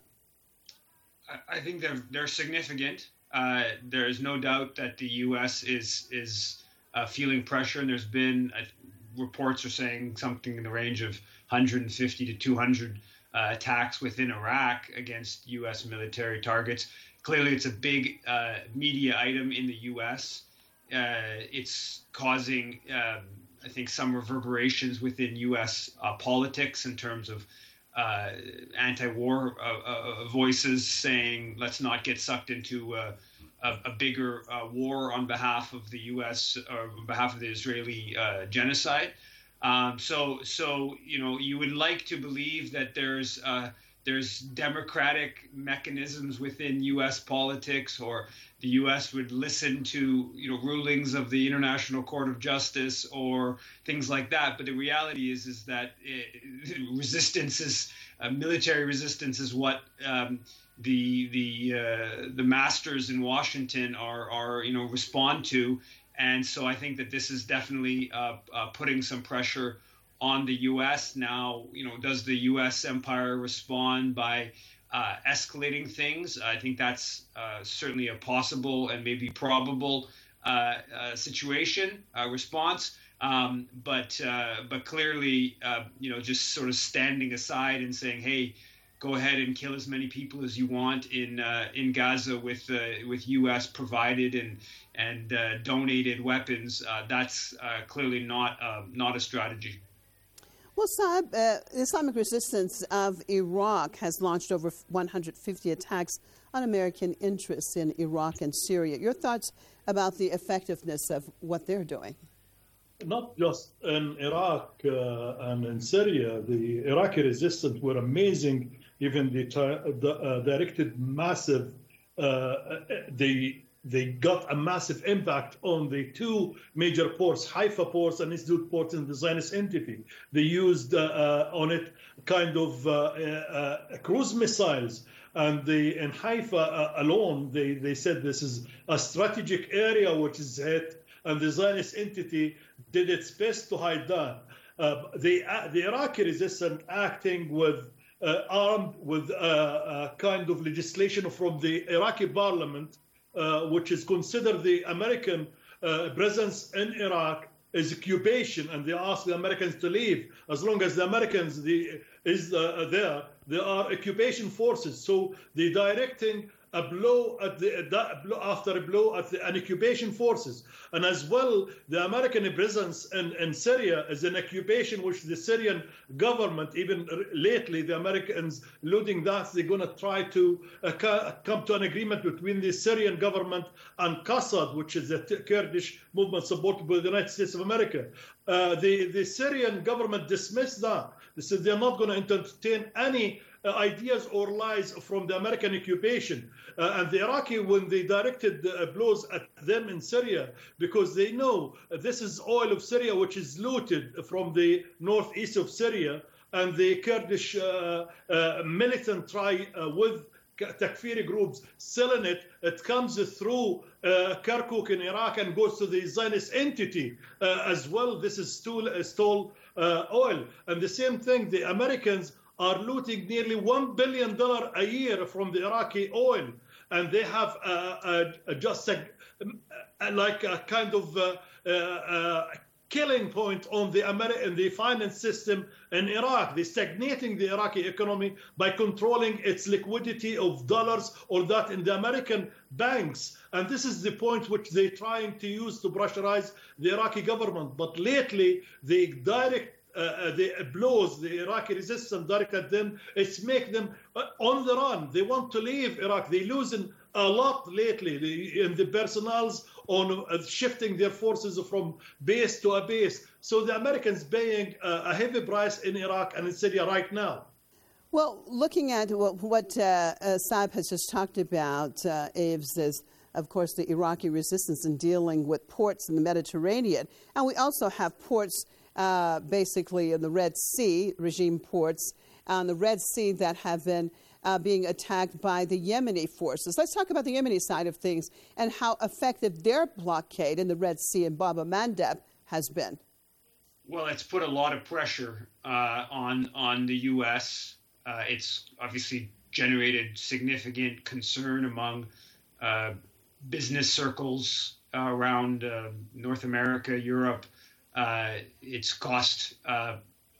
I think they're they're significant. Uh, there is no doubt that the U S is is uh, feeling pressure, and there's been uh, reports are saying something in the range of one hundred fifty to two hundred uh, attacks within Iraq against U S military targets. Clearly, it's a big uh, media item in the U S. Uh, it's causing, um, I think, some reverberations within U S uh, politics in terms of uh, anti-war uh, uh, voices saying, let's not get sucked into uh, a, a bigger uh, war on behalf of the U S or on behalf of the Israeli uh, genocide. Um, so, so you know, you would like to believe that there's uh, there's democratic mechanisms within U S politics, or the U S would listen to, you know, rulings of the International Court of Justice or things like that. But the reality is, is that it, resistance is uh, military resistance is what um, the the uh, the masters in Washington are are you know respond to. And so I think that this is definitely uh, uh, putting some pressure on the U S. Now, you know, does the U S empire respond by uh, escalating things? I think that's uh, certainly a possible and maybe probable uh, uh, situation uh, response. Um, but uh, but clearly, uh, you know, just sort of standing aside and saying, hey, go ahead and kill as many people as you want in uh, in Gaza with uh, with U S provided and and uh, donated weapons. Uh, that's uh, clearly not uh, not a strategy. Well, Saab, uh, Islamic Resistance of Iraq has launched over one hundred fifty attacks on American interests in Iraq and Syria. Your thoughts about the effectiveness of what they're doing? Not just in Iraq uh, and in Syria. The Iraqi resistance were amazing. Even the, the uh, directed massive, uh, they they got a massive impact on the two major ports, Haifa ports and Ashdod ports in the Zionist entity. They used uh, uh, on it kind of uh, uh, cruise missiles. And they, in Haifa uh, alone, they, they said this is a strategic area which is hit, and the Zionist entity did its best to hide that. Uh, the, uh, the Iraqi resistance acting with uh, armed with a uh, uh, kind of legislation from the Iraqi parliament, uh, which is considered the American uh, presence in Iraq is occupation, and they ask the Americans to leave. As long as the Americans the, is uh, there, there are occupation forces. So they're directing a blow at the uh, after a blow at the occupation forces, and as well the American presence in, in Syria is an occupation which the Syrian government, even lately the Americans alluding that they're going to try to uh, come to an agreement between the Syrian government and Qassad, which is a Kurdish movement supported by the United States of America. Uh, the the Syrian government dismissed that. They said they're not going to entertain any Uh, ideas or lies from the American occupation. Uh, and the Iraqi, when they directed the uh, blows at them in Syria, because they know uh, this is oil of Syria, which is looted from the northeast of Syria, and the Kurdish uh, uh, militant try uh, with Takfiri groups selling it. It comes through uh, Kirkuk in Iraq and goes to the Zionist entity uh, as well. This is stole, uh, stole uh, oil. And the same thing, the Americans are looting nearly one billion dollars a year from the Iraqi oil. And they have uh, uh, just a, uh, like a kind of uh, uh, uh, killing point on the American the finance system in Iraq. They're stagnating the Iraqi economy by controlling its liquidity of dollars or that in the American banks. And this is the point which they're trying to use to pressurize the Iraqi government. But lately, the direct Uh, the blows, the Iraqi resistance direct at them, it's make them uh, on the run. They want to leave Iraq. They're losing a lot lately the, in the personnels on uh, shifting their forces from base to a base. So the Americans paying uh, a heavy price in Iraq and in Syria right now. Well, looking at what, what uh, uh, Saab has just talked about, uh, Aves, is of course the Iraqi resistance in dealing with ports in the Mediterranean. And we also have ports Uh, basically in the Red Sea, regime ports on the Red Sea that have been uh, being attacked by the Yemeni forces. Let's talk about the Yemeni side of things and how effective their blockade in the Red Sea and Bab el-Mandeb has been. Well, it's put a lot of pressure uh, on on the U S. Uh, it's obviously generated significant concern among uh, business circles uh, around uh, North America, Europe, Uh, it's cost, uh,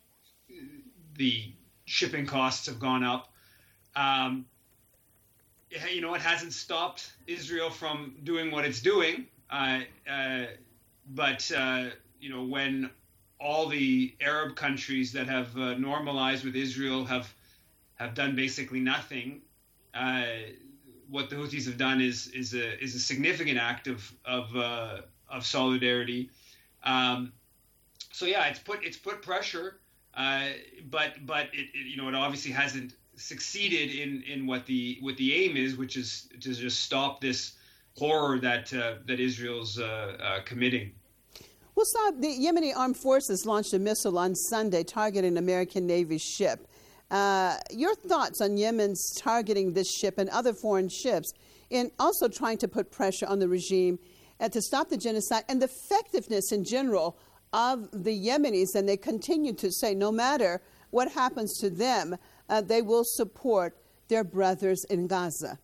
the shipping costs have gone up. Um, you know, it hasn't stopped Israel from doing what it's doing. Uh, uh, but, uh, you know, when all the Arab countries that have uh, normalized with Israel have have done basically nothing, uh, what the Houthis have done is is a is a significant act of of uh, of solidarity. Um, so yeah, it's put it's put pressure, uh, but but it, it you know it obviously hasn't succeeded in in what the what the aim is, which is to just stop this horror that uh, that Israel's uh, uh, committing. Well, Saab, the Yemeni Armed Forces launched a missile on Sunday targeting an American Navy ship. Uh, your thoughts on Yemen's targeting this ship and other foreign ships, and also trying to put pressure on the regime uh, to stop the genocide, and the effectiveness in general of the Yemenis, and they continue to say no matter what happens to them, uh, they will support their brothers in Gaza.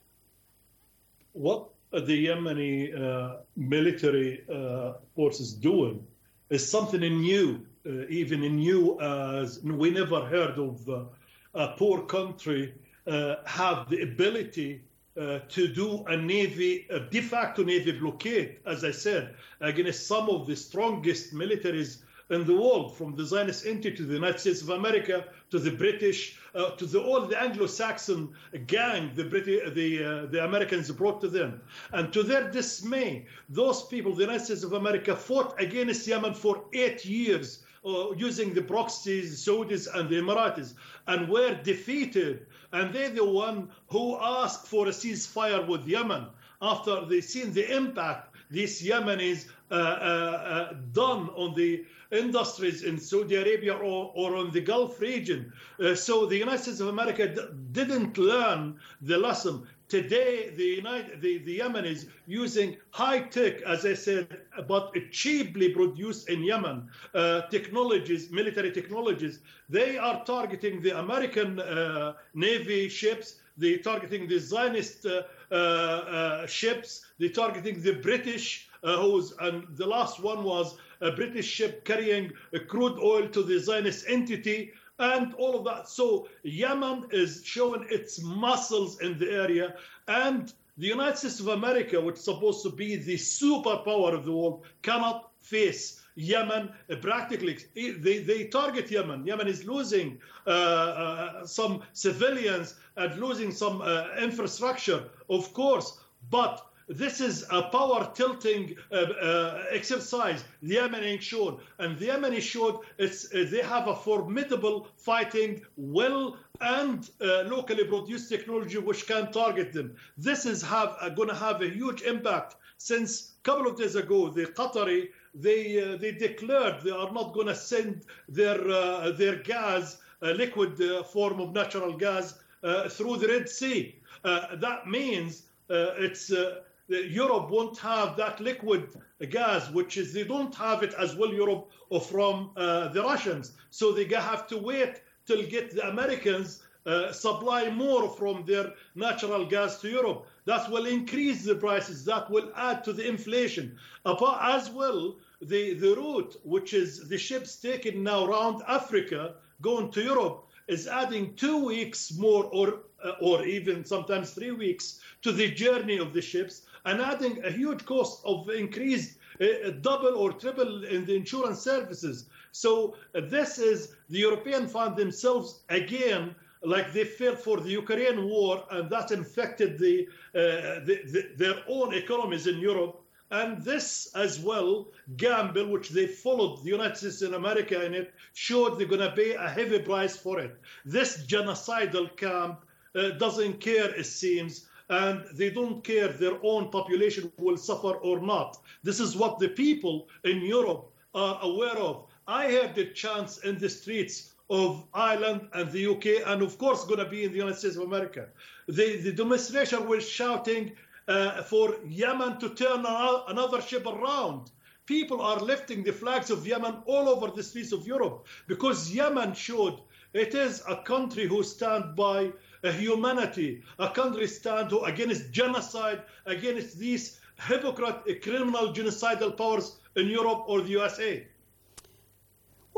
What the Yemeni uh, military uh, forces doing is something new, uh, even new as we never heard of uh, a poor country uh, have the ability uh, to do a navy, a de facto navy blockade, as I said, against some of the strongest militaries in the world, from the Zionist entity to the United States of America, to the British, uh, to the, all the Anglo-Saxon gang the British, the uh, the Americans brought to them. And to their dismay, those people, the United States of America, fought against Yemen for eight years uh, using the proxies, Saudis and the Emiratis, and were defeated. And they're the one who asked for a ceasefire with Yemen after they seen the impact these Yemenis uh, uh, uh, done on the industries in Saudi Arabia or, or on the Gulf region. Uh, so the United States of America d- didn't learn the lesson. Today, the, United, the, the Yemenis using high-tech, as I said, but cheaply produced in Yemen, uh, technologies, military technologies. They are targeting the American uh, Navy ships. They're targeting the Zionist uh, uh, uh, ships. They're targeting the British, uh, who's, and the last one was a British ship carrying uh, crude oil to the Zionist entity, and all of that. So Yemen is showing its muscles in the area, and the United States of America, which is supposed to be the superpower of the world, cannot face Yemen. Uh, practically, they, they target Yemen. Yemen is losing uh, uh, some civilians and losing some uh, infrastructure, of course, but this is a power tilting uh, uh, exercise the Yemeni showed, and the Yemeni showed it's, uh, they have a formidable fighting will and uh, locally produced technology which can target them. This is have uh, going to have a huge impact. Since a couple of days ago, the Qatari they uh, they declared they are not going to send their uh, their gas, uh, liquid uh, form of natural gas, uh, through the Red Sea. Uh, that means uh, it's. Uh, Europe won't have that liquid gas, which is they don't have it as well, Europe, or from uh, the Russians. So they have to wait till get the Americans uh, supply more from their natural gas to Europe. That will increase the prices. That will add to the inflation. As well, the, the route, which is the ships taken now around Africa, going to Europe, is adding two weeks more or, uh, or even sometimes three weeks to the journey of the ships, and adding a huge cost of increased uh, double or triple in the insurance services. So uh, this is the European fund themselves again, like they failed for the Ukraine war, and that infected the, uh, the, the their own economies in Europe. And this as well, gamble, which they followed the United States and America in it, showed they're going to pay a heavy price for it. This genocidal camp uh, doesn't care, it seems, and they don't care their own population will suffer or not. This is what the people in Europe are aware of. I heard the chants in the streets of Ireland and the U K, and of course going to be in the United States of America. The, the demonstration was shouting uh, for Yemen to turn another ship around. People are lifting the flags of Yemen all over the streets of Europe, because Yemen showed it is a country who stand by a humanity, a country stand against genocide, against these hypocrite criminal genocidal powers in Europe or the U S A.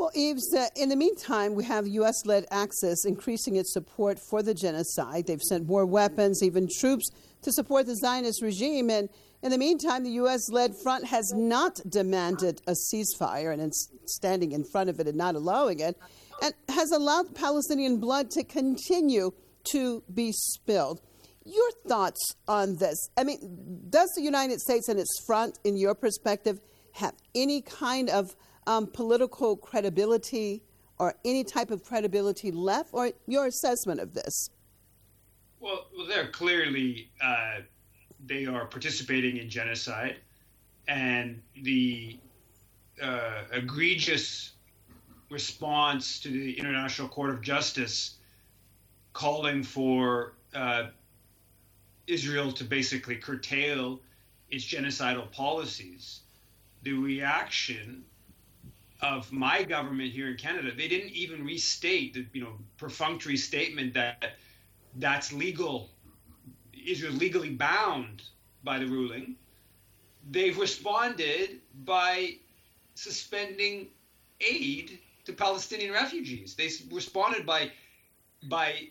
Well, Yves, uh, in the meantime, we have U S-led Axis increasing its support for the genocide. They've sent more weapons, even troops, to support the Zionist regime. And in the meantime, the U S-led front has not demanded a ceasefire and is standing in front of it and not allowing it, and has allowed Palestinian blood to continue to be spilled. Your thoughts on this? I mean, does the United States and its front, in your perspective, have any kind of um, political credibility or any type of credibility left, or your assessment of this? Well, well they're clearly, uh, they are participating in genocide, and the uh, egregious response to the International Court of Justice calling for uh, Israel to basically curtail its genocidal policies. The reaction of my government here in Canada, they didn't even restate the, you know, perfunctory statement that that's legal. Israel is legally bound by the ruling. They've responded by suspending aid to Palestinian refugees. They responded by by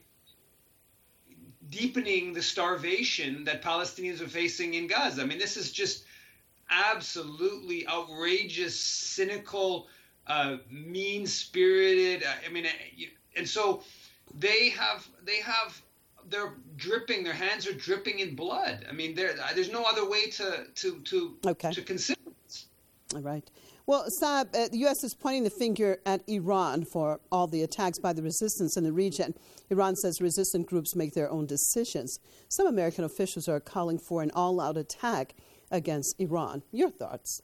deepening the starvation that Palestinians are facing in Gaza. I mean, this is just absolutely outrageous, cynical, uh, mean-spirited. I mean, and so they have they have they're dripping. Their hands are dripping in blood. I mean, there there's no other way to to to okay. to consider this. All right. Well, Saab, uh, the U S is pointing the finger at Iran for all the attacks by the resistance in the region. Iran says resistant groups make their own decisions. Some American officials are calling for an all-out attack against Iran. Your thoughts?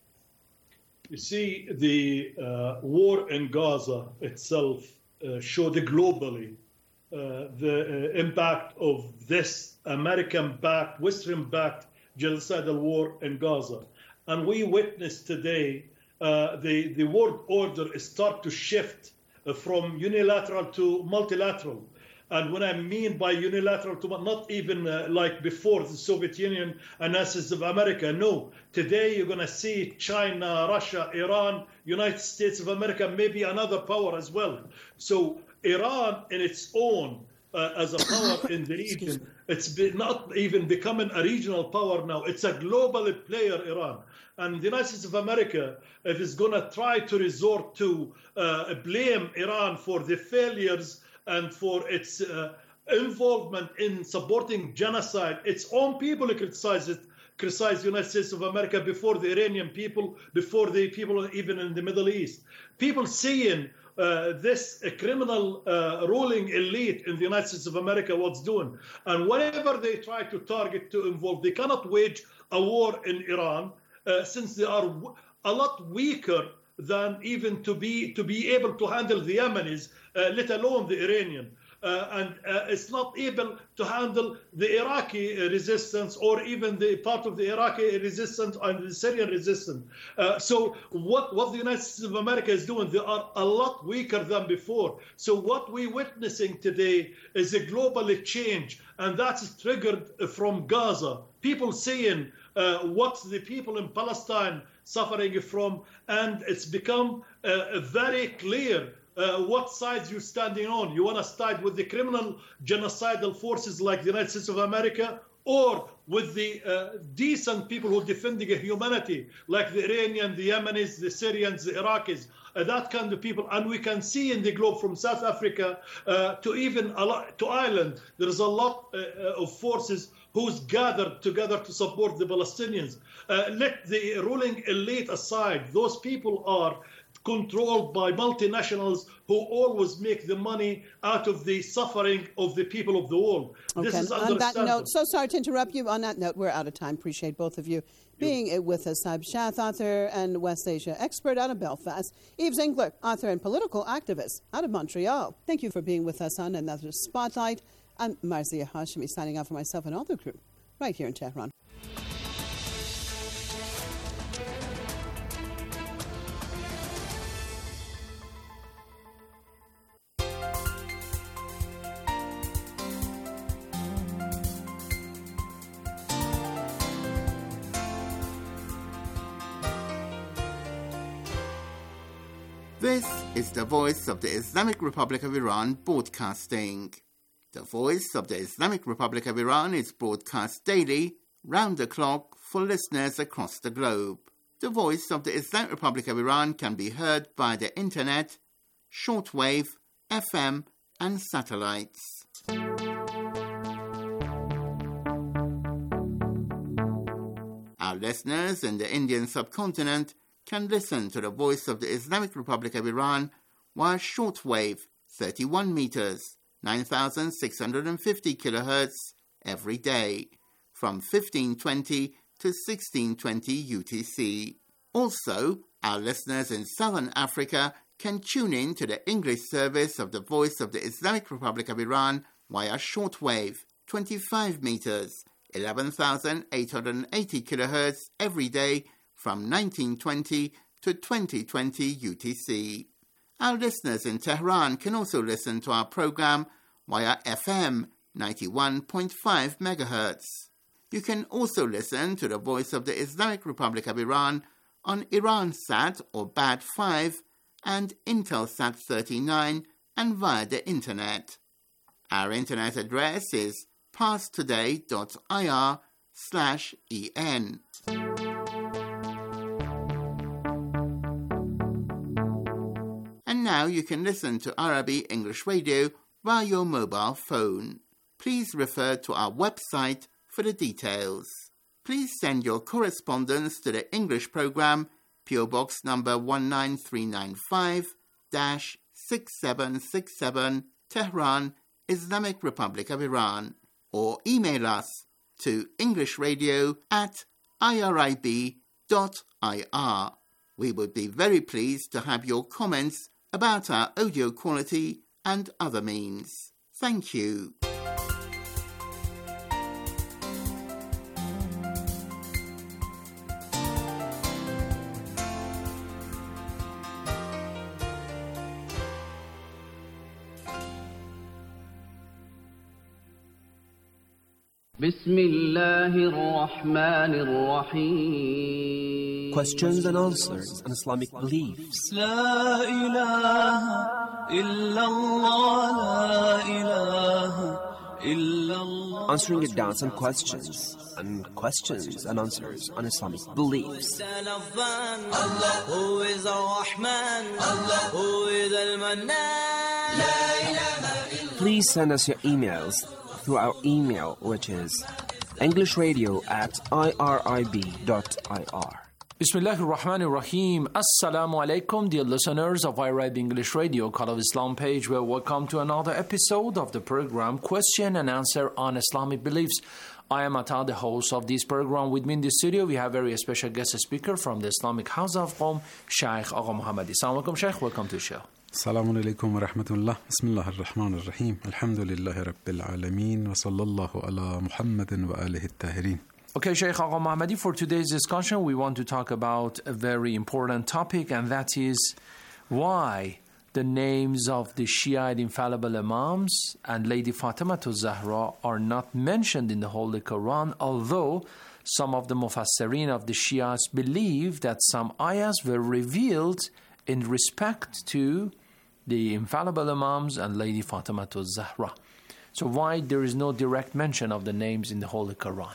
You see, the uh, war in Gaza itself uh, showed globally uh, the uh, impact of this American-backed, Western-backed genocidal war in Gaza. And we witnessed today uh, the, the world order start to shift uh, from unilateral to multilateral. And what I mean by unilateral, to not even uh, like before the Soviet Union and Nazis of America. No, today you're going to see China, Russia, Iran, United States of America, maybe another power as well. So Iran in its own, uh, as a power in the region, it's be not even becoming a regional power now. It's a global player, Iran. And the United States of America, if it's going to try to resort to uh, blame Iran for the failures and for its uh, involvement in supporting genocide, its own people criticize it, criticize the United States of America before the Iranian people, before the people even in the Middle East. People seeing uh, this uh, criminal uh, ruling elite in the United States of America what's doing. And whenever they try to target, to involve, they cannot wage a war in Iran uh, since they are w- a lot weaker than even to be to be able to handle the Yemenis, uh, let alone the Iranian. Uh, and uh, it's not able to handle the Iraqi resistance or even the part of the Iraqi resistance and the Syrian resistance. Uh, so what, what the United States of America is doing, they are a lot weaker than before. So what we're witnessing today is a global change, and that's triggered from Gaza. People saying uh, what the people in Palestine suffering from, and it's become uh, very clear uh, what sides you're standing on. You want to side with the criminal genocidal forces like the United States of America, or with the uh, decent people who are defending humanity, like the Iranian, the Yemenis, the Syrians, the Iraqis, uh, that kind of people. And we can see in the globe from South Africa uh, to even a lot, to Ireland, there is a lot uh, of forces who's gathered together to support the Palestinians. Uh, let the ruling elite aside. Those people are controlled by multinationals who always make the money out of the suffering of the people of the world. Okay. This is on that note, so sorry to interrupt you. On that note, we're out of time. Appreciate both of you being with us. Saib Shath, author and West Asia expert out of Belfast. Yves Engler, author and political activist out of Montreal. Thank you for being with us on another Spotlight. I'm Marzieh Hashemi, signing out for myself and all the crew right here in Tehran. This is the Voice of the Islamic Republic of Iran broadcasting. The Voice of the Islamic Republic of Iran is broadcast daily, round the clock, for listeners across the globe. The Voice of the Islamic Republic of Iran can be heard by the internet, shortwave, F M, and satellites. Our listeners in the Indian subcontinent can listen to the Voice of the Islamic Republic of Iran via shortwave, thirty-one meters, nine thousand six hundred fifty kilohertz, every day, from fifteen twenty to sixteen twenty U T C. Also, our listeners in Southern Africa can tune in to the English service of the Voice of the Islamic Republic of Iran via shortwave, twenty-five meters, eleven thousand eight hundred eighty kilohertz, every day, from nineteen twenty to twenty twenty U T C. Our listeners in Tehran can also listen to our program via F M ninety-one point five megahertz. You can also listen to the Voice of the Islamic Republic of Iran on Iransat or B A D five and Intelsat thirty-nine and via the internet. Our internet address is parstoday.ir slash en. And now you can listen to Arabic English Radio via your mobile phone. Please refer to our website for the details. Please send your correspondence to the English program, P O Box number one nine three nine five, six seven six seven, Tehran, Islamic Republic of Iran, or email us to englishradio at irib dot ir. We would be very pleased to have your comments about our audio quality and other means. Thank you. Questions and answers on Islamic beliefs. La ilaha illallah, la ilaha illallah. Answering your doubts and questions, and questions and answers on Islamic beliefs. Allah, who is Ar-Rahman, Allah, who is Al-Mannan. Please send us your emails through our email, which is englishradio at irib dot ir. Bismillahir Rahmanir Rahim. Assalamu alaikum, dear listeners of Irib English Radio, Call of Islam page. Well, welcome to another episode of the program Question and Answer on Islamic Beliefs. I am Ata, the host of this program. With me in the studio, we have a very special guest speaker from the Islamic House of Qom, Shaykh Agha Muhammadi. Assalamu alaikum, Shaykh. Welcome to the show. Assalamu alaikum wa rahmatullah. Bismillah ar-Rahman ar-Rahim. Alhamdulillahi Rabbil Alameen. Wa sallallahu ala Muhammadin wa alihi at-tahirin. Okay, Shaykh Agha Muhammadi, for today's discussion, we want to talk about a very important topic, and that is why the names of the Shiite infallible Imams and Lady Fatima Zahra are not mentioned in the Holy Quran, although some of the Mufassirin of the Shiites believe that some ayahs were revealed in respect to the infallible Imams and Lady Fatima Zahra. So why there is no direct mention of the names in the Holy Quran?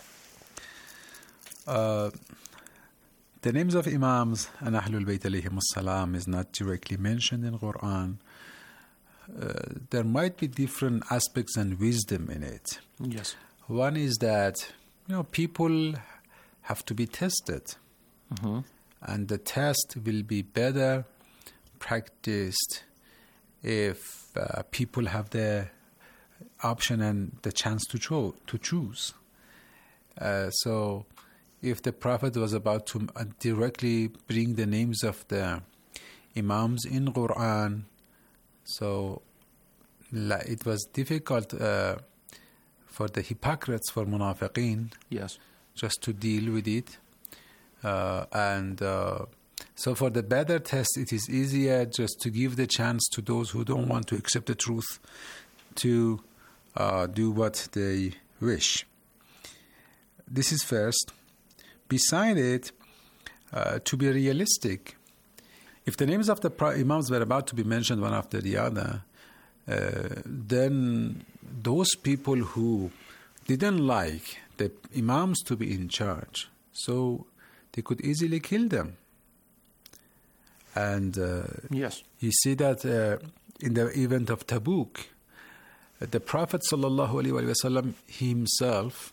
Uh, the names of Imams and Ahlul Bayt alayhim as-salam is not directly mentioned in Quran. Uh, there might be different aspects and wisdom in it. Yes. One is that, you know, people have to be tested. Mm-hmm. And the test will be better practiced if uh, people have the option and the chance to, cho- to choose. Uh, so if the Prophet was about to uh, directly bring the names of the Imams in Quran, so la, it was difficult uh, for the hypocrites, for munafiqeen, yes, just to deal with it. Uh, and uh, so for the better test, it is easier just to give the chance to those who don't want to accept the truth to uh, do what they wish. This is first. Beside it, uh, to be realistic, if the names of the imams were about to be mentioned one after the other, uh, then those people who didn't like the imams to be in charge, so they could easily kill them. And uh, yes, you see that uh, in the event of Tabuk, the Prophet sallallahu alaihi wasallam himself